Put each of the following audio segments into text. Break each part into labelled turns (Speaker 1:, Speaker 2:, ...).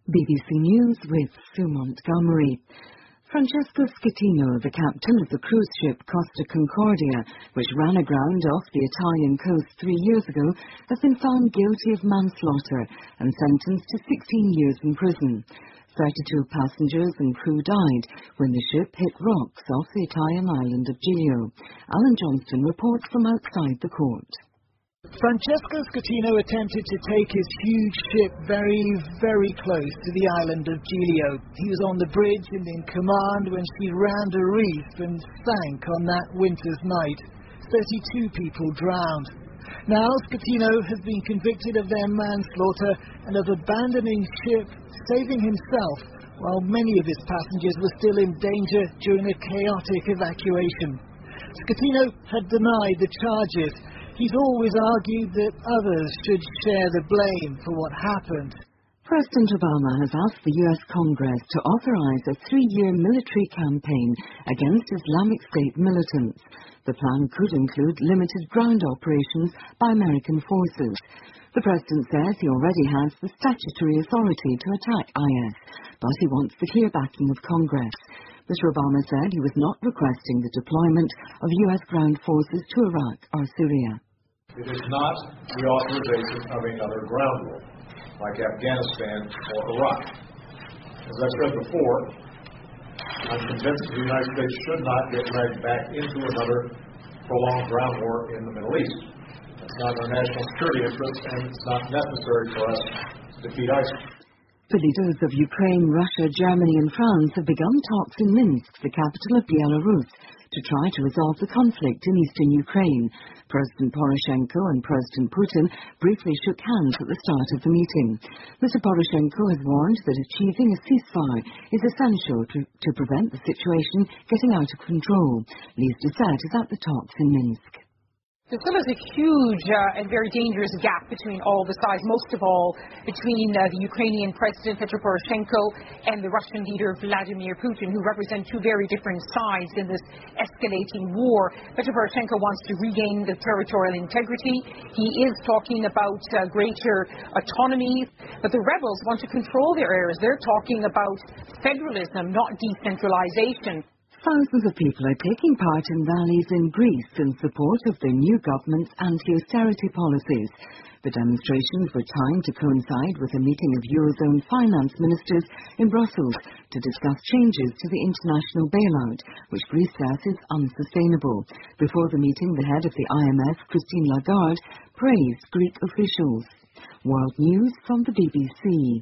Speaker 1: BBC News with Sue Montgomery. Francesco Schettino, the captain of the cruise ship Costa Concordia, which ran aground off the Italian coast 3 years ago, has been found guilty of manslaughter and sentenced to 16 years in prison. 32 passengers and crew died when the ship hit rocks off the Italian island of Giglio. Alan Johnston reports from outside the court.
Speaker 2: Francesco Schettino attempted to take his huge ship very, very close to the island of Giglio. He was on the bridge and in command when she rammed a reef and sank on that winter's night. 32 people drowned. Now Schettino has been convicted of their manslaughter and of abandoning ship, saving himself, while many of his passengers were still in danger during a chaotic evacuation. Schettino had denied the charges. He's always argued that others should share the blame for what happened.
Speaker 1: President Obama has asked the U.S. Congress to authorize a 3-year military campaign against Islamic State militants. The plan could include limited ground operations by American forces. The president says he already has the statutory authority to attack IS, but he wants the clear backing of Congress. Mr. Obama said he was not requesting the deployment of U.S. ground forces to Iraq or Syria.
Speaker 3: It is not the authorization of another ground war, like Afghanistan or Iraq. As I said before, I'm convinced the United States should not get dragged back into another prolonged ground war in the Middle East. It's not in our national security interest, and it's not necessary for us to defeat ISIS.
Speaker 1: The leaders of Ukraine, Russia, Germany and France have begun talks in Minsk, the capital of Belarus, to try to resolve the conflict in eastern Ukraine. President Poroshenko and President Putin briefly shook hands at the start of the meeting. Mr. Poroshenko has warned that achieving a ceasefire is essential to prevent the situation getting out of control. Lise Doucet is at the talks in Minsk.
Speaker 4: There still is a huge and very dangerous gap between all the sides, most of all between the Ukrainian President Petro Poroshenko and the Russian leader Vladimir Putin, who represent two very different sides in this escalating war. Petro Poroshenko wants to regain the territorial integrity. He is talking about greater autonomy, but the rebels want to control their areas. They're talking about federalism, not decentralization.
Speaker 1: Thousands of people are taking part in rallies in Greece in support of the new government's anti-austerity policies. The demonstrations were timed to coincide with a meeting of Eurozone finance ministers in Brussels to discuss changes to the international bailout, which Greece says is unsustainable. Before the meeting, the head of the IMF, Christine Lagarde, praised Greek officials. World News from the BBC.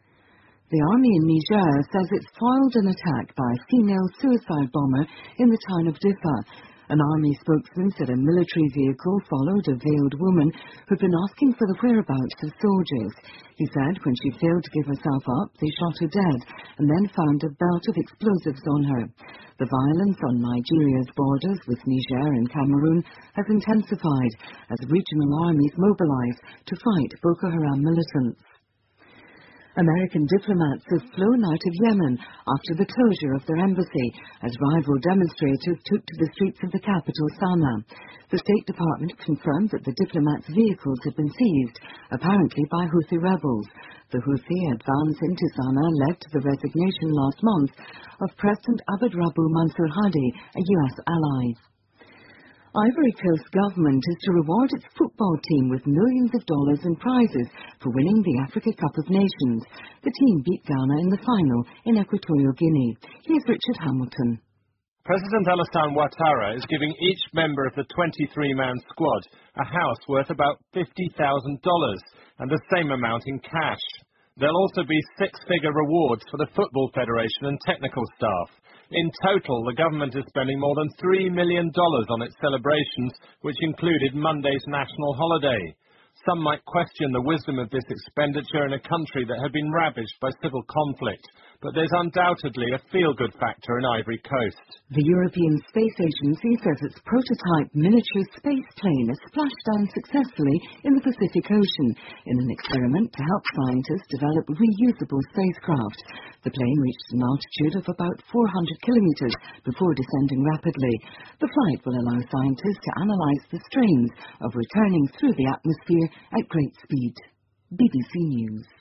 Speaker 1: The army in Niger says it foiled an attack by a female suicide bomber in the town of Diffa. An army spokesman said a military vehicle followed a veiled woman who'd been asking for the whereabouts of soldiers. He said when she failed to give herself up, they shot her dead and then found a belt of explosives on her. The violence on Nigeria's borders with Niger and Cameroon has intensified as regional armies mobilize to fight Boko Haram militants. American diplomats have flown out of Yemen after the closure of their embassy as rival demonstrators took to the streets of the capital, Sana'a. The State Department confirmed that the diplomats' vehicles had been seized, apparently by Houthi rebels. The Houthi advance into Sana'a led to the resignation last month of President Abd Rabbu Mansur Hadi, a U.S. ally. Ivory Coast government is to reward its football team with millions of dollars in prizes for winning the Africa Cup of Nations. The team beat Ghana in the final in Equatorial Guinea. Here's Richard Hamilton.
Speaker 5: President Alassane Ouattara is giving each member of the 23-man squad a house worth about $50,000 and the same amount in cash. There'll also be 6-figure rewards for the Football Federation and technical staff. In total, the government is spending more than $3 million on its celebrations, which included Monday's national holiday. Some might question the wisdom of this expenditure in a country that had been ravaged by civil conflict, but there's undoubtedly a feel-good factor in Ivory Coast.
Speaker 1: The European Space Agency says its prototype miniature space plane has splashed down successfully in the Pacific Ocean in an experiment to help scientists develop reusable spacecraft. The plane reached an altitude of about 400 kilometers before descending rapidly. The flight will allow scientists to analyze the strains of returning through the atmosphere at great speed. BBC News.